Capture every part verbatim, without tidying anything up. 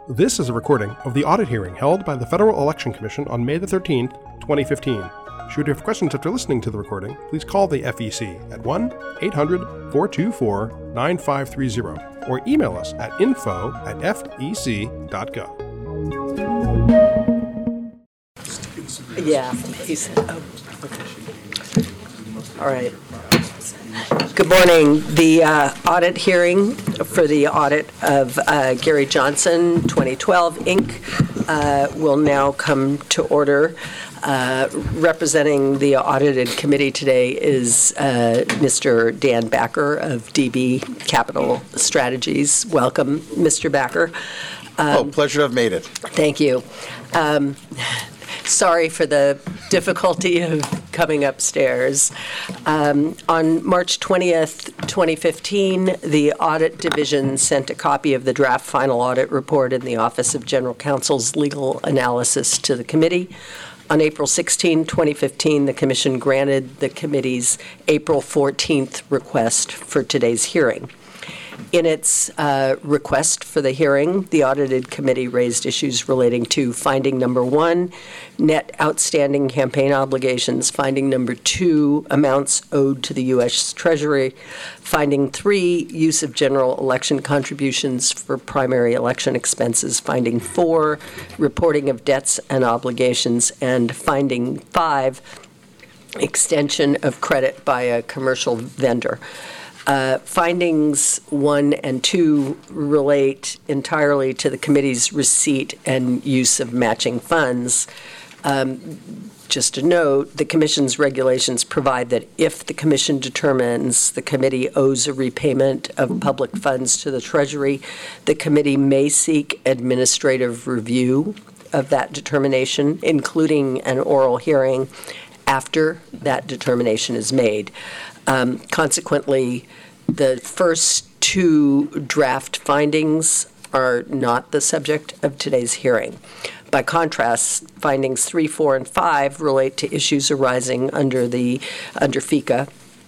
This is a recording of the audit hearing held by the Federal Election Commission on May the thirteenth, twenty fifteen. Should you have questions after listening to the recording, please call the F E C at one eight hundred, four two four, nine five three zero or email us at info at f e c dot gov. Yeah, he said, oh, okay. All right. Good morning. The uh, audit hearing for the audit of uh, Gary Johnson, twenty twelve, Incorporated, uh, will now come to order. Uh, representing the audited committee today is uh, Mister Dan Backer of D B Capital Strategies. Welcome, Mister Backer. Um, oh, pleasure to have made it. Thank you. Um, Sorry for the difficulty of coming upstairs. Um, on March twentieth, twenty fifteen, the Audit Division sent a copy of the draft final audit report in the Office of General Counsel's legal analysis to the committee. On April sixteenth, twenty fifteen, the Commission granted the committee's April fourteenth request for today's hearing. In its uh, request for the hearing, the audited committee raised issues relating to finding number one, net outstanding campaign obligations, finding number two, amounts owed to the U S Treasury, finding three, use of general election contributions for primary election expenses, finding four, reporting of debts and obligations, and finding five, extension of credit by a commercial vendor. Uh, findings one and two relate entirely to the committee's receipt and use of matching funds. Um, just a note, the Commission's regulations provide that if the Commission determines the committee owes a repayment of public funds to the Treasury, the committee may seek administrative review of that determination, including an oral hearing after that determination is made. Um, consequently, the first two draft findings are not the subject of today's hearing. By contrast, findings three, four, and five relate to issues arising under the under FECA,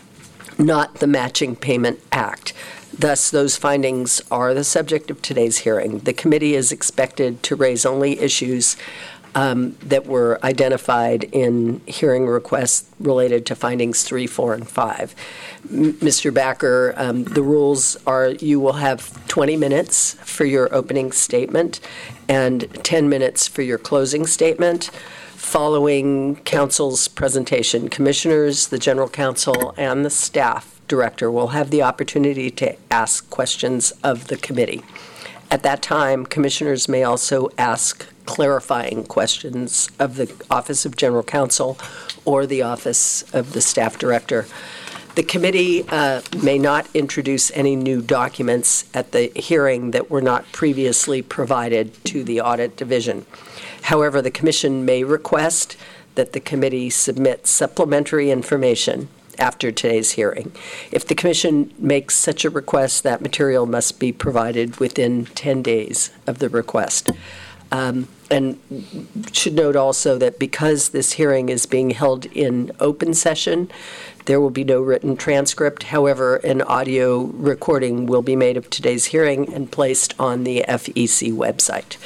not the Matching Payment Act. Thus, those findings are the subject of today's hearing. The committee is expected to raise only issues Um, that were identified in hearing requests related to findings three, four, and five. M- Mister Backer, um, the rules are you will have twenty minutes for your opening statement and ten minutes for your closing statement. Following council's presentation, commissioners, the general counsel, and the staff director will have the opportunity to ask questions of the committee. At that time, commissioners may also ask clarifying questions of the Office of General Counsel or the Office of the Staff Director. The committee uh, may not introduce any new documents at the hearing that were not previously provided to the Audit Division. However, the Commission may request that the committee submit supplementary information after today's hearing. If the Commission makes such a request, that material must be provided within ten days of the request. Um, and should note also that because this hearing is being held in open session, there will be no written transcript. However, an audio recording will be made of today's hearing and placed on the F E C website.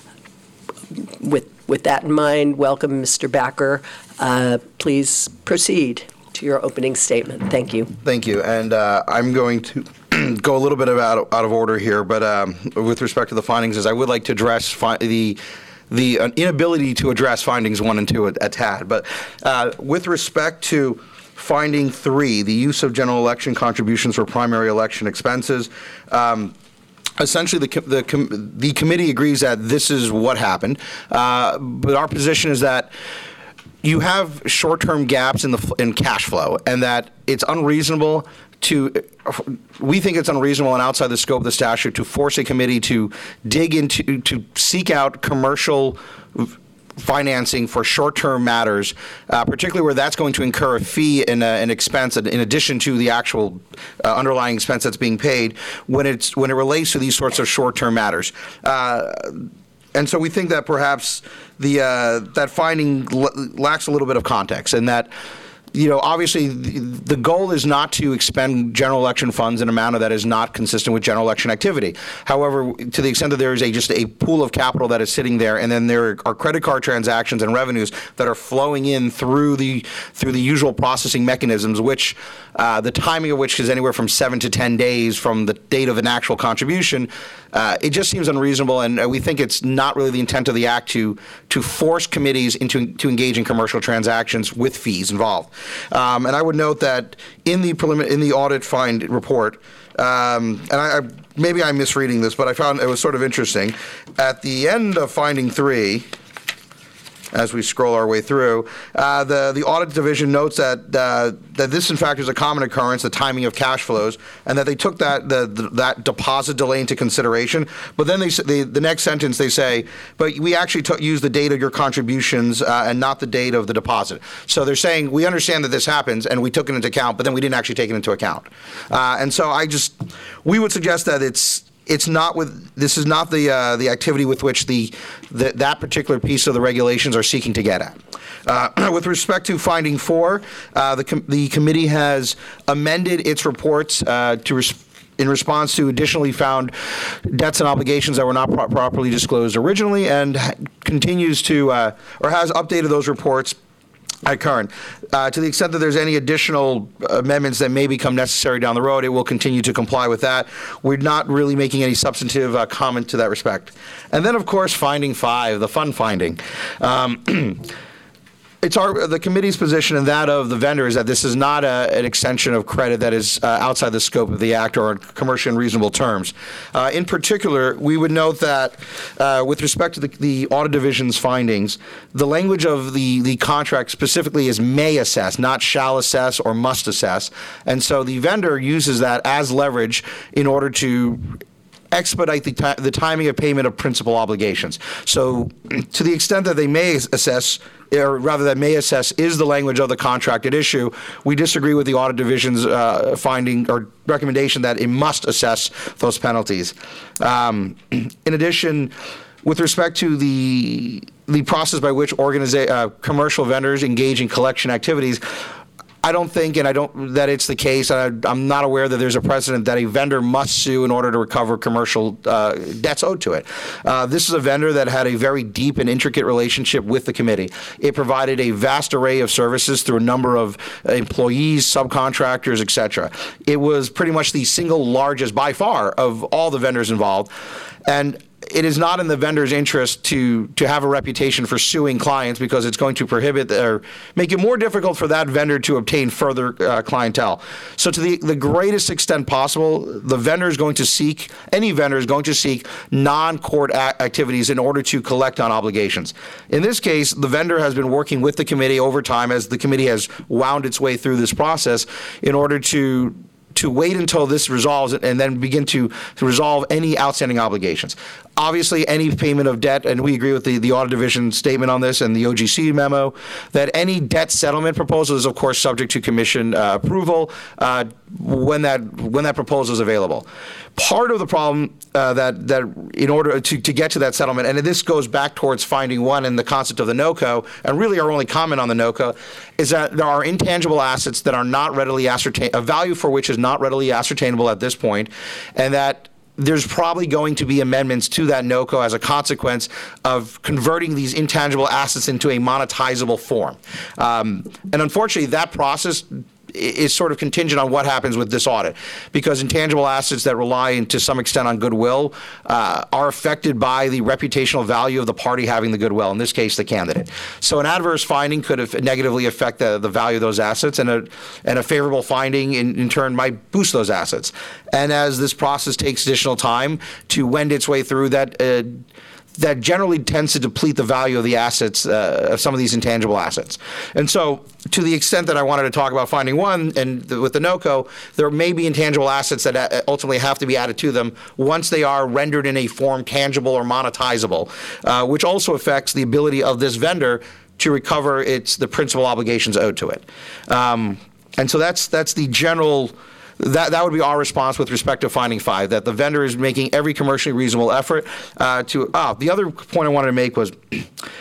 With, with that in mind, welcome, Mister Backer. Uh, please proceed to your opening statement. Thank you. Thank you. And uh, I'm going to go a little bit of out, of, out of order here, but um, with respect to the findings, is I would like to address fi- the the uh, inability to address findings one and two a, a tad. But uh, with respect to finding three, the use of general election contributions for primary election expenses, um, essentially, the, the the committee agrees that this is what happened, uh, but our position is that you have short-term gaps in the in cash flow, and that it's unreasonable to, we think it's unreasonable and outside the scope of the statute to force a committee to dig into, to seek out commercial financing for short-term matters, uh, particularly where that's going to incur a fee and uh, an expense in addition to the actual uh, underlying expense that's being paid when it's when it relates to these sorts of short-term matters. Uh, and so we think that perhaps the uh, that finding l- lacks a little bit of context, and that you know, obviously the, the goal is not to expend general election funds in a manner that is not consistent with general election activity. However, to the extent that there is a just a pool of capital that is sitting there, and then there are credit card transactions and revenues that are flowing in through the through the usual processing mechanisms, which uh, the timing of which is anywhere from seven to ten days from the date of an actual contribution. Uh, it just seems unreasonable, and we think it's not really the intent of the Act to to force committees into to engage in commercial transactions with fees involved. Um, and I would note that in the prelimin- in the audit find report, um, and I, I, maybe I'm misreading this, but I found it was sort of interesting. At the end of finding three, as we scroll our way through, uh, the the audit division notes that uh, that this in fact is a common occurrence, the timing of cash flows, and that they took that the, the, that deposit delay into consideration. But then they, they the next sentence they say, but we actually took, used the date of your contributions uh, and not the date of the deposit. So they're saying we understand that this happens and we took it into account, but then we didn't actually take it into account. Uh, and so I just we would suggest that it's. It's not with. This is not the uh, the activity with which the, the that particular piece of the regulations are seeking to get at. Uh, with respect to finding four, uh, the com- the committee has amended its reports uh, to. Res- in response to additionally found debts and obligations that were not pro- properly disclosed originally, and ha- continues to uh, or has updated those reports at current. Uh, to the extent that there's any additional amendments that may become necessary down the road, it will continue to comply with that. We're not really making any substantive uh, comment to that respect. And then, of course, finding five, the fun finding. Um, It's our the committee's position and that of the vendor is that this is not a, an extension of credit that is uh, outside the scope of the Act or on commercially unreasonable terms. Uh, in particular, we would note that uh, with respect to the, the audit division's findings, the language of the, the contract specifically is may assess, not shall assess or must assess. And so the vendor uses that as leverage in order to expedite the, ti- the timing of payment of principal obligations. So to the extent that they may assess, or rather that may assess is the language of the contract at issue, we disagree with the audit division's uh, finding or recommendation that it must assess those penalties. Um, in addition, with respect to the the process by which organiza- uh, commercial vendors engage in collection activities, I don't think, and I don't, that it's the case. I, I'm not aware that there's a precedent that a vendor must sue in order to recover commercial uh, debts owed to it. Uh, this is a vendor that had a very deep and intricate relationship with the committee. It provided a vast array of services through a number of employees, subcontractors, et cetera. It was pretty much the single largest, by far, of all the vendors involved. And it is not in the vendor's interest to to have a reputation for suing clients because it's going to prohibit or make it more difficult for that vendor to obtain further uh, clientele. So to the, the greatest extent possible, the vendor is going to seek, any vendor is going to seek non-court a- activities in order to collect on obligations. In this case, the vendor has been working with the committee over time as the committee has wound its way through this process in order to to wait until this resolves and then begin to, to resolve any outstanding obligations. Obviously, any payment of debt, and we agree with the, the audit division statement on this and the O G C memo, that any debt settlement proposal is, of course, subject to commission uh, approval uh, when that when that proposal is available. Part of the problem uh, that that in order to, to get to that settlement, and this goes back towards finding one and the concept of the NOCO, and really our only comment on the NOCO, is that there are intangible assets that are not readily ascertained, a value for which is not readily ascertainable at this point, and that there's probably going to be amendments to that NOCO as a consequence of converting these intangible assets into a monetizable form. Um, and unfortunately, that process is sort of contingent on what happens with this audit, because intangible assets that rely to some extent on goodwill uh, are affected by the reputational value of the party having the goodwill, in this case the candidate. So an adverse finding could have negatively affect the, the value of those assets, and a, and a favorable finding in, in turn might boost those assets. And as this process takes additional time to wend its way through, that uh, that generally tends to deplete the value of the assets, uh, of some of these intangible assets. And so to the extent that I wanted to talk about finding one, and the, with the NOCO, there may be intangible assets that ultimately have to be added to them once they are rendered in a form tangible or monetizable, uh, which also affects the ability of this vendor to recover its the principal obligations owed to it. Um, and so that's that's the general That that would be our response with respect to finding five, that the vendor is making every commercially reasonable effort uh, to. Ah, the other point I wanted to make was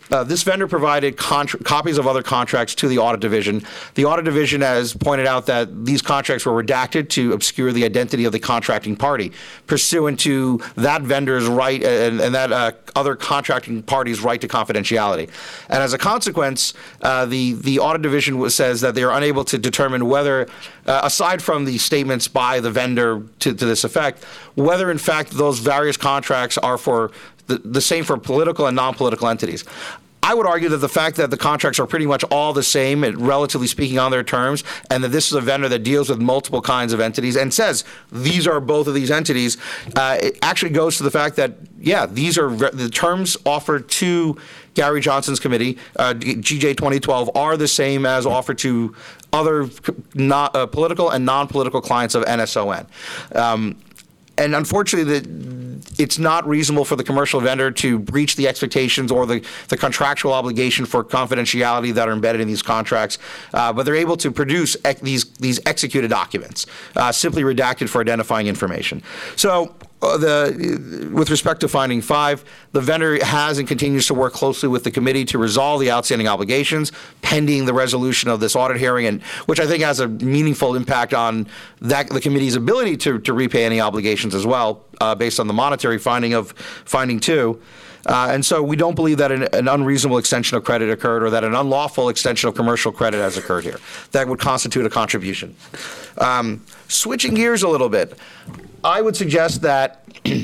Uh, this vendor provided contra- copies of other contracts to the audit division. The audit division has pointed out that these contracts were redacted to obscure the identity of the contracting party, pursuant to that vendor's right and, and that uh, other contracting party's right to confidentiality. And as a consequence, uh, the, the audit division says that they are unable to determine whether, uh, aside from the statements by the vendor to, to this effect, whether in fact those various contracts are for the, the same for political and non-political entities. I would argue that the fact that the contracts are pretty much all the same, relatively speaking, on their terms, and that this is a vendor that deals with multiple kinds of entities and says these are both of these entities, uh, it actually goes to the fact that, yeah, these are re- the terms offered to Gary Johnson's committee, uh, G J twenty twelve, are the same as offered to other not, uh, political and non-political clients of N S O N. Um, And unfortunately, the, it's not reasonable for the commercial vendor to breach the expectations or the, the contractual obligation for confidentiality that are embedded in these contracts, uh, but they're able to produce ec- these, these executed documents, uh, simply redacted for identifying information. So uh, the, with respect to finding five, the vendor has and continues to work closely with the committee to resolve the outstanding obligations pending the resolution of this audit hearing, and which I think has a meaningful impact on that, the committee's ability to, to repay any obligations as well, uh, based on the monetary finding of finding two. Uh, and so we don't believe that an, an unreasonable extension of credit occurred or that an unlawful extension of commercial credit has occurred here. That would constitute a contribution. Um, switching gears a little bit, I would suggest that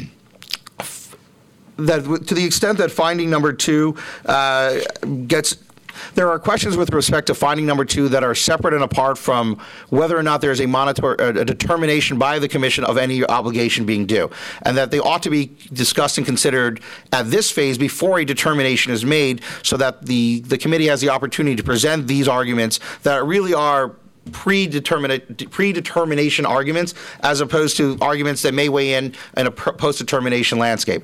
that to the extent that finding number two uh, gets there are questions with respect to finding number two that are separate and apart from whether or not there is a monitor, a determination by the Commission of any obligation being due, and that they ought to be discussed and considered at this phase before a determination is made, so that the, the committee has the opportunity to present these arguments that really are predetermination arguments, as opposed to arguments that may weigh in in a post-determination landscape.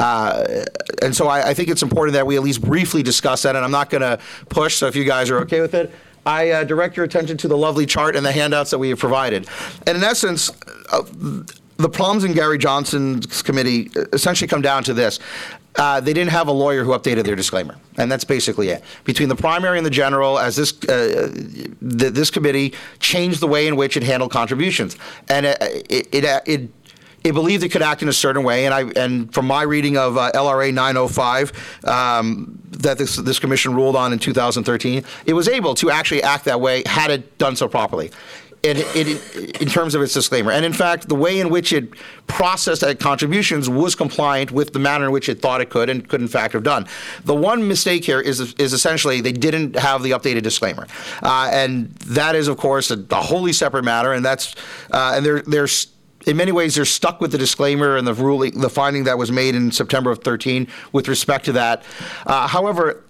Uh, and so I, I think it's important that we at least briefly discuss that, and I'm not going to push, so if you guys are okay with it, I uh, direct your attention to the lovely chart and the handouts that we have provided. And in essence, uh, the problems in Gary Johnson's committee essentially come down to this. Uh, they didn't have a lawyer who updated their disclaimer, and that's basically it. Between the primary and the general, as this uh, th- this committee changed the way in which it handled contributions, and it it, it, it It believed it could act in a certain way, and I and from my reading of uh, L R A nine oh five um, that this this commission ruled on in two thousand thirteen, it was able to actually act that way had it done so properly. It, it, in terms of its disclaimer. And in fact, the way in which it processed contributions was compliant with the manner in which it thought it could and could in fact have done. The one mistake here is is essentially they didn't have the updated disclaimer. Uh, and that is, of course, a, a wholly separate matter, and that's uh, and they're they're in many ways, they're stuck with the disclaimer and the ruling, the finding that was made in September of thirteen with respect to that. Uh, however,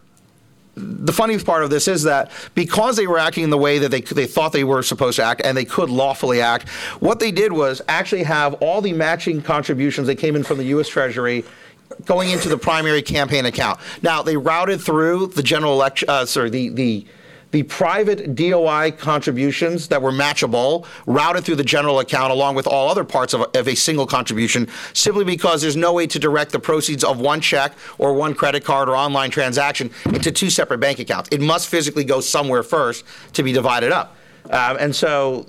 the funny part of this is that because they were acting in the way that they they thought they were supposed to act and they could lawfully act, what they did was actually have all the matching contributions that came in from the U S Treasury going into the primary campaign account. Now, they routed through the general election, uh, sorry, the the the private D O I contributions that were matchable, routed through the general account along with all other parts of a, of a single contribution, simply because there's no way to direct the proceeds of one check or one credit card or online transaction into two separate bank accounts. It must physically go somewhere first to be divided up. Um, and so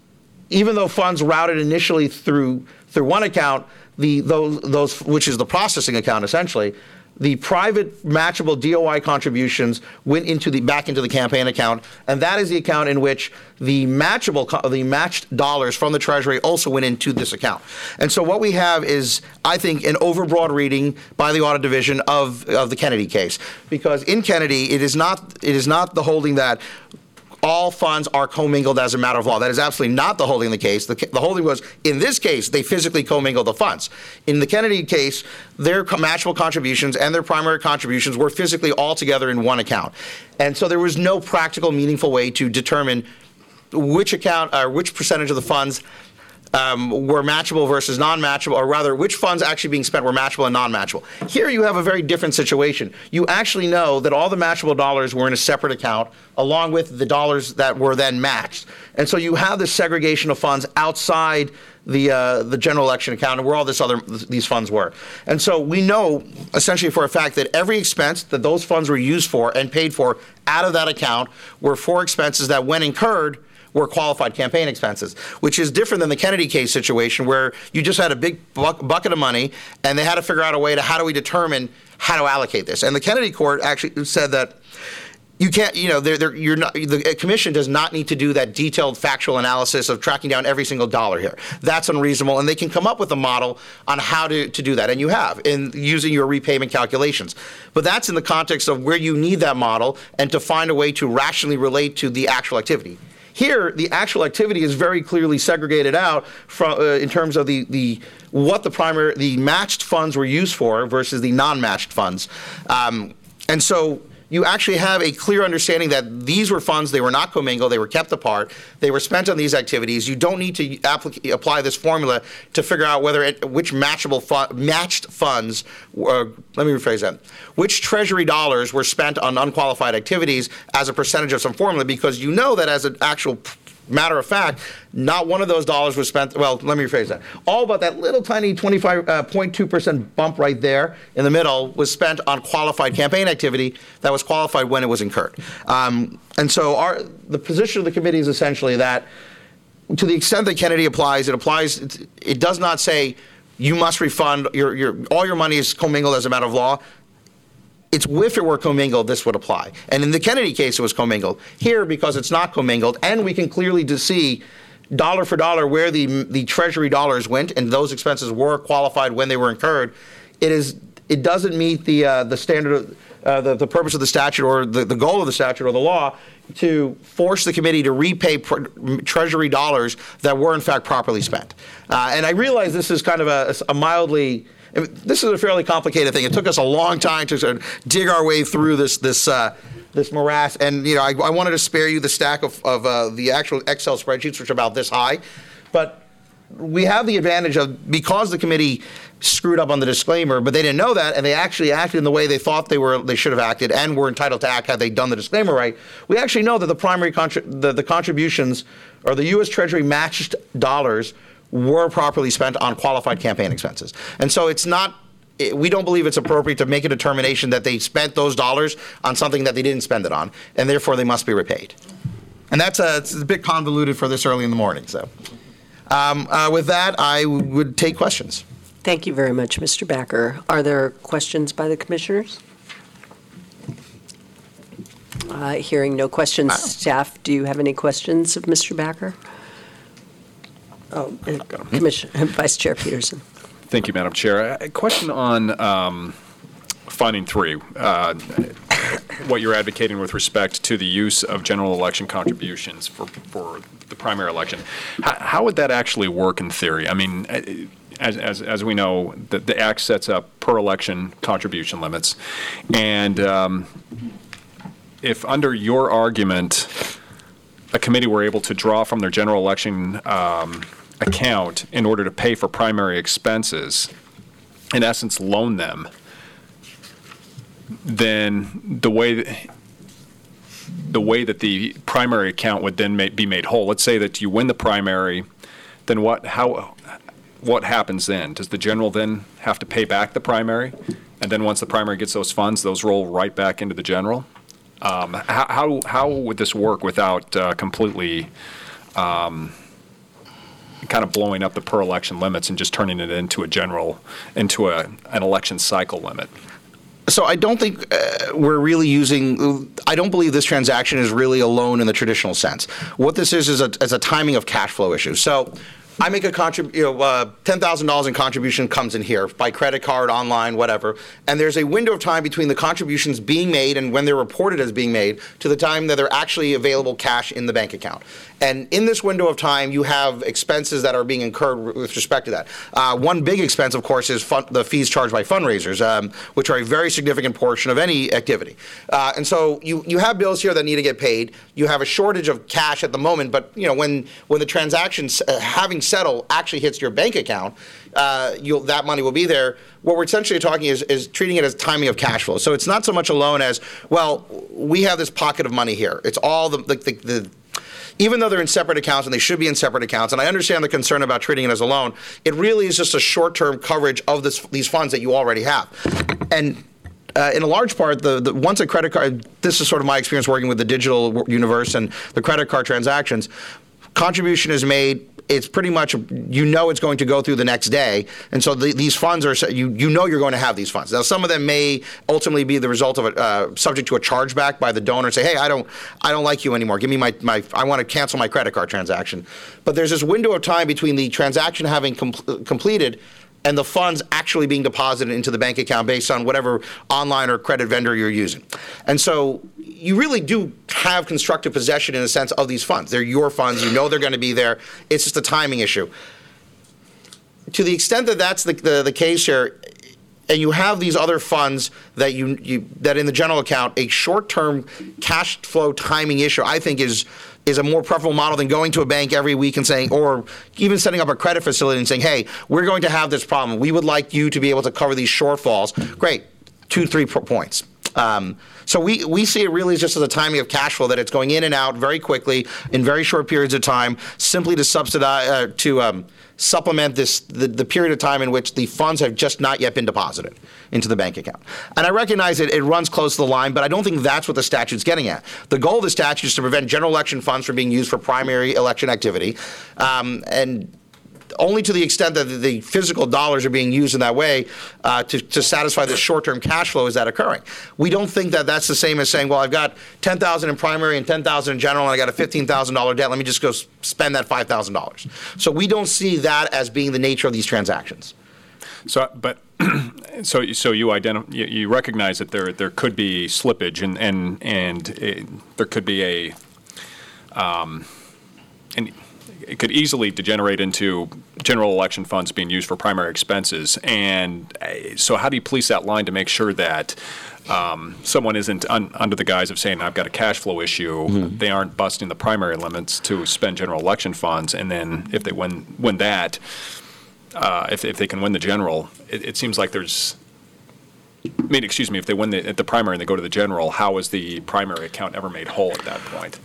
even though funds routed initially through through one account, the those those which is the processing account essentially, the private matchable D O I contributions went into the back into the campaign account, and that is the account in which the matchable the matched dollars from the Treasury also went into this account. And so what we have is, I think, an overbroad reading by the audit division of of the Kennedy case, because in Kennedy it is not it is not the holding that all funds are commingled as a matter of law. That is absolutely not the holding of the case. The, the holding was, in this case, they physically commingled the funds. In the Kennedy case, their matchable contributions and their primary contributions were physically all together in one account. And so there was no practical, meaningful way to determine which account or which percentage of the funds Um, were matchable versus non-matchable, or rather, which funds actually being spent were matchable and non-matchable. Here you have a very different situation. You actually know that all the matchable dollars were in a separate account, along with the dollars that were then matched. And so you have this segregation of funds outside the uh, the general election account and where all this other these funds were. And so we know essentially for a fact that every expense that those funds were used for and paid for out of that account were for expenses that, when incurred, were qualified campaign expenses, which is different than the Kennedy case situation where you just had a big bu- bucket of money and they had to figure out a way to how do we determine how to allocate this. And the Kennedy court actually said that you can't, you know, they're, they're, you're not, the commission does not need to do that detailed factual analysis of tracking down every single dollar here. That's unreasonable, and they can come up with a model on how to, to do that, and you have, in using your repayment calculations. But that's in the context of where you need that model and to find a way to rationally relate to the actual activity. Here, the actual activity is very clearly segregated out from, uh, in terms of the, the what the primary, the matched funds were used for versus the non-matched funds. Um, and so you actually have a clear understanding that these were funds, they were not commingled, they were kept apart, they were spent on these activities. You don't need to applic- apply this formula to figure out whether it, which matchable fu- matched funds, uh, let me rephrase that, which Treasury dollars were spent on unqualified activities as a percentage of some formula, because you know that as an actual matter of fact, not one of those dollars was spent, well, let me rephrase that. All but that little tiny twenty-five point two percent bump right there in the middle was spent on qualified campaign activity that was qualified when it was incurred. Um, and so our, the position of the committee is essentially that to the extent that Kennedy applies, it applies, it, it does not say you must refund, your, your, all your money is commingled as a matter of law. It's if it were commingled, this would apply. And in the Kennedy case, it was commingled. Here, because it's not commingled, and we can clearly see dollar for dollar where the the Treasury dollars went, and those expenses were qualified when they were incurred, it is it doesn't meet the uh, the standard, of, uh, the the purpose of the statute or the, the goal of the statute or the law to force the committee to repay pr- Treasury dollars that were in fact properly spent. Uh, and I realize this is kind of a, a mildly. This is a fairly complicated thing. It took us a long time to sort of dig our way through this this uh, this morass, and you know I, I wanted to spare you the stack of, of uh, the actual Excel spreadsheets, which are about this high, but we have the advantage of, because the committee screwed up on the disclaimer, but they didn't know that, and they actually acted in the way they thought they were they should have acted and were entitled to act had they done the disclaimer right. We actually know that the primary contri- the, the contributions or the U S Treasury matched dollars were properly spent on qualified campaign expenses. And so it's not, we don't believe it's appropriate to make a determination that they spent those dollars on something that they didn't spend it on, and therefore they must be repaid. And that's a, it's a bit convoluted for this early in the morning. So um, uh, with that, I w- would take questions. Thank you very much, Mister Backer. Are there questions by the commissioners? Uh, hearing no questions, wow. Staff, do you have any questions of Mister Backer? Oh, uh, Commissioner, Vice Chair Peterson. Thank you, Madam Chair. A question on um, finding three, uh, what you're advocating with respect to the use of general election contributions for, for the primary election. How, how would that actually work in theory? I mean, as as, as we know, the, the Act sets up per election contribution limits. And um, if under your argument, a committee were able to draw from their general election um, account in order to pay for primary expenses, in essence loan them, then the way the way that the primary account would then ma- be made whole. Let's say that you win the primary, then what how what happens then? Does the general then have to pay back the primary? And then once the primary gets those funds, those roll right back into the general? Um, how, how how would this work without uh, completely um, kind of blowing up the per election limits and just turning it into a general, into a an election cycle limit? So I don't think uh, we're really using, I don't believe this transaction is really a loan in the traditional sense. What this is is a, is a timing of cash flow issue. So I make a contrib- you know, uh, ten thousand dollars in contribution comes in here by credit card, online, whatever, and there's a window of time between the contributions being made and when they're reported as being made to the time that they're actually available cash in the bank account. And in this window of time, you have expenses that are being incurred with respect to that. Uh, one big expense, of course, is fun- the fees charged by fundraisers, um, which are a very significant portion of any activity. Uh, and so you, you have bills here that need to get paid. You have a shortage of cash at the moment, but you know when when the transaction uh, having settled actually hits your bank account, uh, you'll, that money will be there. What we're essentially talking is, is treating it as timing of cash flow. So it's not so much a loan as, well, we have this pocket of money here. It's all the the, the, the even though they're in separate accounts and they should be in separate accounts, and I understand the concern about treating it as a loan, it really is just a short-term coverage of this, these funds that you already have. And Uh, in a large part, the, the once a credit card, this is sort of my experience working with the digital universe and the credit card transactions, contribution is made, it's pretty much, you know it's going to go through the next day, and so the, these funds are, you you know you're going to have these funds. Now, some of them may ultimately be the result of a, uh, subject to a chargeback by the donor, say, hey, I don't I don't like you anymore, give me my, my I want to cancel my credit card transaction. But there's this window of time between the transaction having com- completed and the funds actually being deposited into the bank account based on whatever online or credit vendor you're using. And so you really do have constructive possession in a sense of these funds. They're your funds. You know they're going to be there. It's just a timing issue. To the extent that that's the, the, the case here, and you have these other funds that you, you that in the general account, a short-term cash flow timing issue, I think is is a more preferable model than going to a bank every week and saying, or even setting up a credit facility and saying, hey, we're going to have this problem. We would like you to be able to cover these shortfalls. Great, two, three points. Um, so we, we see it really just as a timing of cash flow, that it's going in and out very quickly in very short periods of time, simply to subsidize, uh, to um, supplement this the, the period of time in which the funds have just not yet been deposited into the bank account. And I recognize it, it runs close to the line, but I don't think that's what the statute's getting at. The goal of the statute is to prevent general election funds from being used for primary election activity, um, and only to the extent that the physical dollars are being used in that way uh, to, to satisfy the short-term cash flow is that occurring. We don't think that that's the same as saying, well, I've got ten thousand dollars in primary and ten thousand dollars in general, and I got a fifteen thousand dollars debt. Let me just go spend that five thousand dollars. So we don't see that as being the nature of these transactions. So, but so so you identify you, you recognize that there there could be slippage and and and it, there could be a um and. It could easily degenerate into general election funds being used for primary expenses. And so how do you police that line to make sure that um, someone isn't un- under the guise of saying, I've got a cash flow issue, mm-hmm. they aren't busting the primary limits to spend general election funds, and then if they win win that, uh, if, if they can win the general, it, it seems like there's I mean, excuse me, if they win the, at the primary and they go to the general, how is the primary account ever made whole at that point?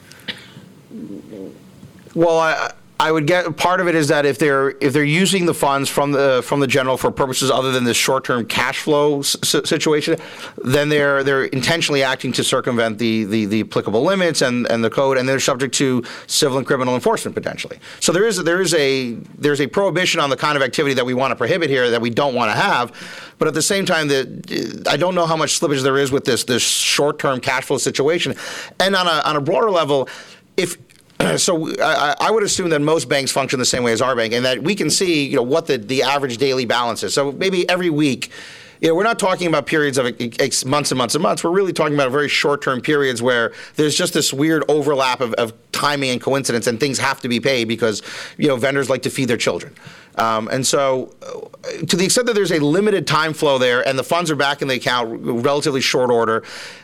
Well, I... I would get part of it is that if they're if they're using the funds from the from the general for purposes other than this short-term cash flow s- situation, then they're they're intentionally acting to circumvent the, the, the applicable limits and, and the code, and they're subject to civil and criminal enforcement potentially. So there is there is a there's a prohibition on the kind of activity that we want to prohibit here that we don't want to have, but at the same time, that I don't know how much slippage there is with this this short-term cash flow situation, and on a on a broader level, if. So I, I would assume that most banks function the same way as our bank, and that we can see, you know, what the, the average daily balance is. So maybe every week, you know, we're not talking about periods of months and months and months. We're really talking about very short-term periods where there's just this weird overlap of, of timing and coincidence, and things have to be paid because, you know, vendors like to feed their children. Um, and so uh, to the extent that there's a limited time flow there and the funds are back in the account relatively short order,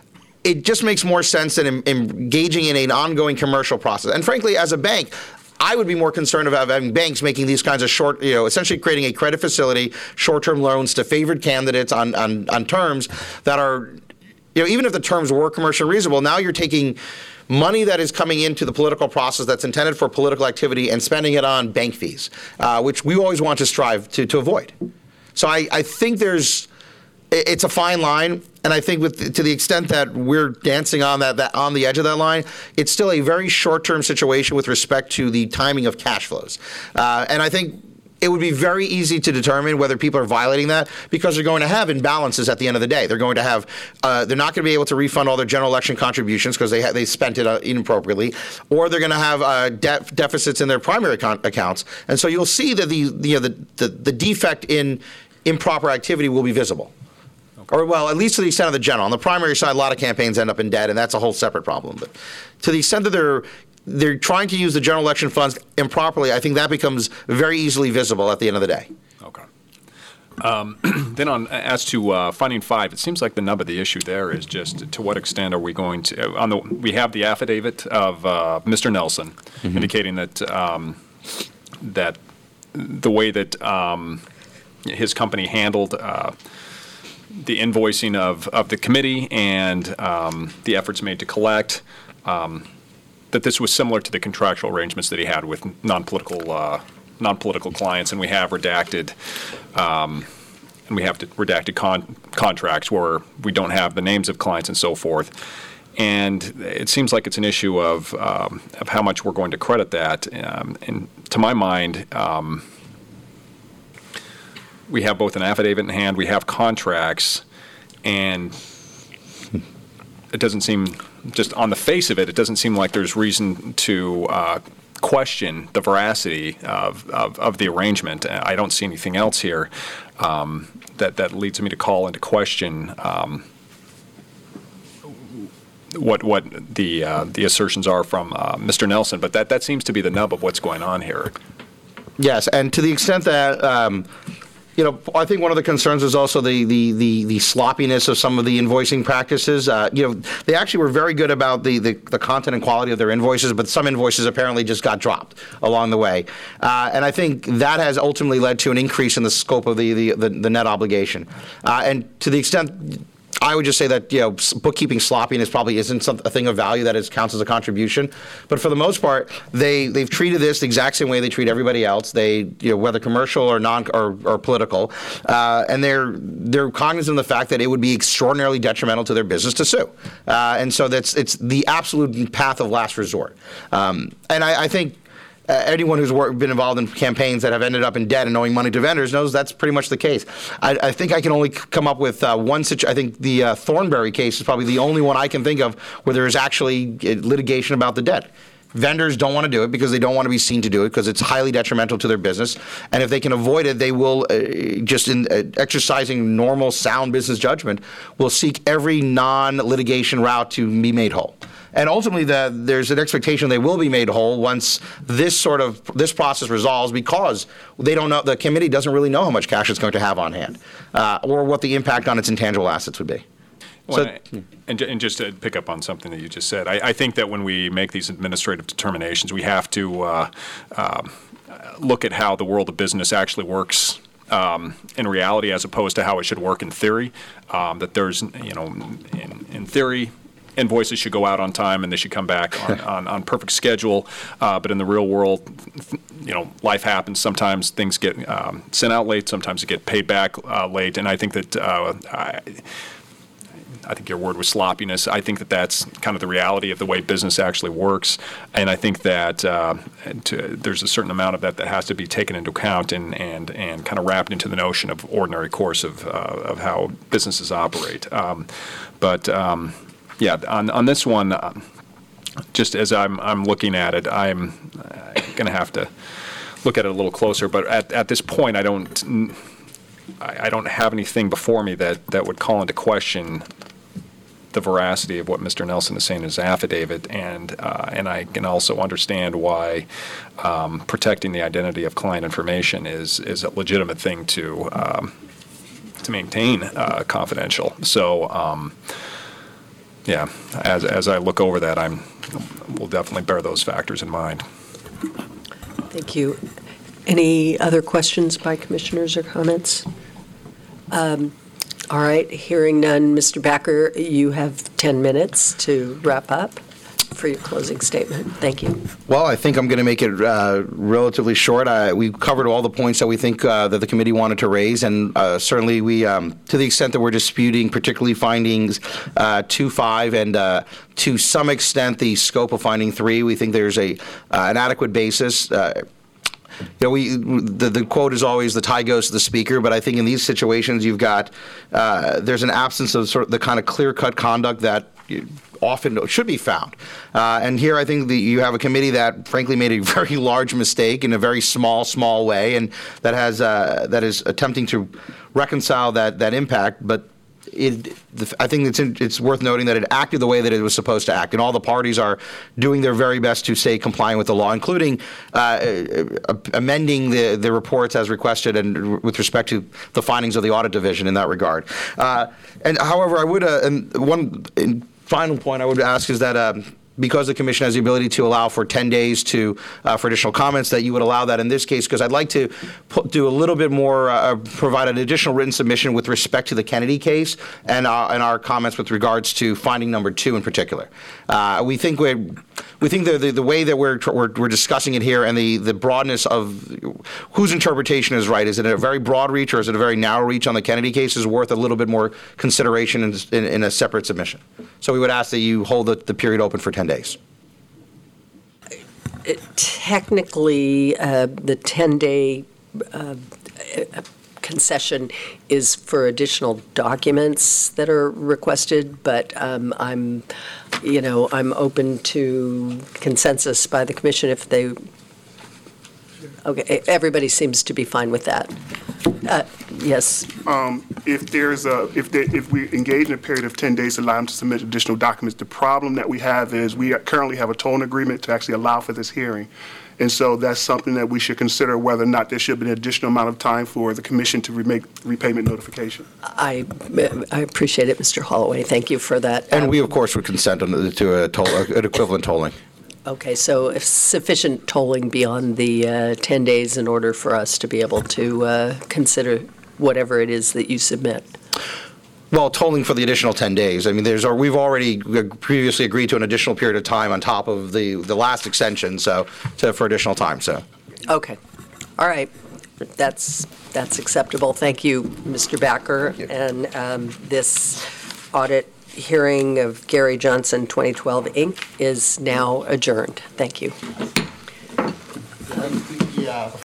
it just makes more sense than in, in engaging in an ongoing commercial process. And frankly, as a bank, I would be more concerned about having banks making these kinds of short, you know, essentially creating a credit facility, short-term loans to favored candidates on, on, on terms that are, you know, even if the terms were commercially reasonable, now you're taking money that is coming into the political process that's intended for political activity and spending it on bank fees, uh, which we always want to strive to, to avoid. So I, I think there's, it's a fine line, and I think with to the extent that we're dancing on that, that on the edge of that line, it's still a very short-term situation with respect to the timing of cash flows. Uh, and I think it would be very easy to determine whether people are violating that because they're going to have imbalances at the end of the day. They're going to have, uh, they're not going to be able to refund all their general election contributions because they ha- they spent it uh, inappropriately, or they're going to have uh, de- deficits in their primary account- accounts. And so you'll see that the the, you know, the, the the defect in improper activity will be visible. Or, well, at least to the extent of the general. On the primary side, a lot of campaigns end up in debt, and that's a whole separate problem. But to the extent that they're they're trying to use the general election funds improperly, I think that becomes very easily visible at the end of the day. Okay. Um, then on as to uh, finding five, it seems like the nub of the issue there is just to what extent are we going to on the we have the affidavit of uh, Mister Nelson mm-hmm. indicating that um, that the way that um, his company handled uh, the invoicing of, of the committee and um, the efforts made to collect, um, that this was similar to the contractual arrangements that he had with non-political uh, non-political clients, and we have redacted um, and we have to redacted con- contracts where we don't have the names of clients and so forth. And it seems like it's an issue of um, of how much we're going to credit that. Um, and to my mind, um, we have both an affidavit in hand, we have contracts, and it doesn't seem, just on the face of it, it doesn't seem like there's reason to uh, question the veracity of, of, of the arrangement. I don't see anything else here um, that, that leads me to call into question um, what what the uh, the assertions are from uh, Mister Nelson. But that, that seems to be the nub of what's going on here. Yes, and to the extent that um, you know, I think one of the concerns is also the, the, the, the sloppiness of some of the invoicing practices. Uh, you know, they actually were very good about the, the, the content and quality of their invoices, but some invoices apparently just got dropped along the way. Uh, and I think that has ultimately led to an increase in the scope of the, the, the, the net obligation. Uh, and to the extent, I would just say that, you know, bookkeeping sloppiness probably isn't some, a thing of value that is, counts as a contribution. But for the most part, they, they've treated this the exact same way they treat everybody else. They, you know, whether commercial or non or, or political, uh, and they're they're cognizant of the fact that it would be extraordinarily detrimental to their business to sue. Uh, and so that's it's the absolute path of last resort. Um, and I, I think. Uh, anyone who's worked, been involved in campaigns that have ended up in debt and owing money to vendors knows that's pretty much the case. I, I think I can only c- come up with uh, one situation. I think the uh, Thornberry case is probably the only one I can think of where there is actually uh, litigation about the debt. Vendors don't want to do it because they don't want to be seen to do it because it's highly detrimental to their business. And if they can avoid it, they will, uh, just in uh, exercising normal, sound business judgment, will seek every non-litigation route to be made whole. And ultimately, the, there's an expectation they will be made whole once this sort of this process resolves, because they don't know, the committee doesn't really know how much cash it's going to have on hand, uh, or what the impact on its intangible assets would be. Well, So, and, and, and just to pick up on something that you just said, I, I think that when we make these administrative determinations, we have to uh, um, look at how the world of business actually works um, in reality, as opposed to how it should work in theory. Um, that there's, you know, in, in theory, invoices should go out on time and they should come back on, on, on perfect schedule. Uh, but in the real world, you know, life happens. Sometimes things get um, sent out late. Sometimes they get paid back uh, late. And I think that uh, I, I think your word was sloppiness. I think that that's kind of the reality of the way business actually works. And I think that uh, to, there's a certain amount of that that has to be taken into account and and, and kind of wrapped into the notion of ordinary course of, uh, of how businesses operate. Um, but um, Yeah, on on this one, uh, just as I'm I'm looking at it, I'm uh, going to have to look at it a little closer. But at, at this point, I don't I, I don't have anything before me that, that would call into question the veracity of what Mister Nelson is saying in his affidavit, and uh, and I can also understand why um, protecting the identity of client information is is a legitimate thing to um, to maintain uh, confidential. So. Um, Yeah, as as I look over that, I'm will definitely bear those factors in mind. Thank you. Any other questions by commissioners or comments? Um, all right, hearing none, Mister Backer, you have ten minutes to wrap up for your closing statement. Thank you. Well, I think I'm going to make it uh, relatively short. I, we covered all the points that we think uh, that the committee wanted to raise, and uh, certainly we, um, to the extent that we're disputing, particularly findings uh, two, five, and uh, to some extent the scope of finding three, we think there's a uh, an adequate basis. Uh, You know, we the, the quote is always the tie goes to the speaker, but I think in these situations you've got uh, there's an absence of sort of the kind of clear-cut conduct that often should be found. Uh, and here I think that you have a committee that frankly made a very large mistake in a very small, small way, and that has uh, that is attempting to reconcile that that impact, but It, I think it's, in, it's worth noting that it acted the way that it was supposed to act, and all the parties are doing their very best to stay compliant with the law, including uh, amending the, the reports as requested and with respect to the findings of the audit division in that regard. Uh, and however, I would, uh, and one final point I would ask is that um, because the commission has the ability to allow for ten days to uh, for additional comments, that you would allow that in this case, because I'd like to put, do a little bit more, uh, provide an additional written submission with respect to the Kennedy case and, uh, and our comments with regards to finding number two in particular. Uh, we think we're, we think the, the, the way that we're, we're, we're discussing it here and the, the broadness of whose interpretation is right, is it a very broad reach or is it a very narrow reach on the Kennedy case, is worth a little bit more consideration in, in, in a separate submission. So we would ask that you hold the, the period open for ten days. It, technically, uh, the ten-day uh, concession is for additional documents that are requested, but um, I'm, you know, I'm open to consensus by the commission if they. Okay, everybody seems to be fine with that. Uh, yes. Um, if there's a, if they, if we engage in a period of ten days to allow them to submit additional documents, the problem that we have is we currently have a tolling agreement to actually allow for this hearing. And so that's something that we should consider whether or not there should be an additional amount of time for the commission to remake repayment notification. I, I appreciate it, Mister Holloway. Thank you for that. And um, we, of course, would consent on the, to a toll, an equivalent tolling. Okay, so if sufficient tolling beyond the uh, ten days in order for us to be able to uh, consider whatever it is that you submit. Well, tolling for the additional ten days. I mean, there's we've already previously agreed to an additional period of time on top of the, the last extension, so to, for additional time. So. Okay, all right, that's that's acceptable. Thank you, Mister Backer, Thank you. and um, this audit hearing of Gary Johnson twenty twelve Incorporated is now adjourned. Thank you. The, uh,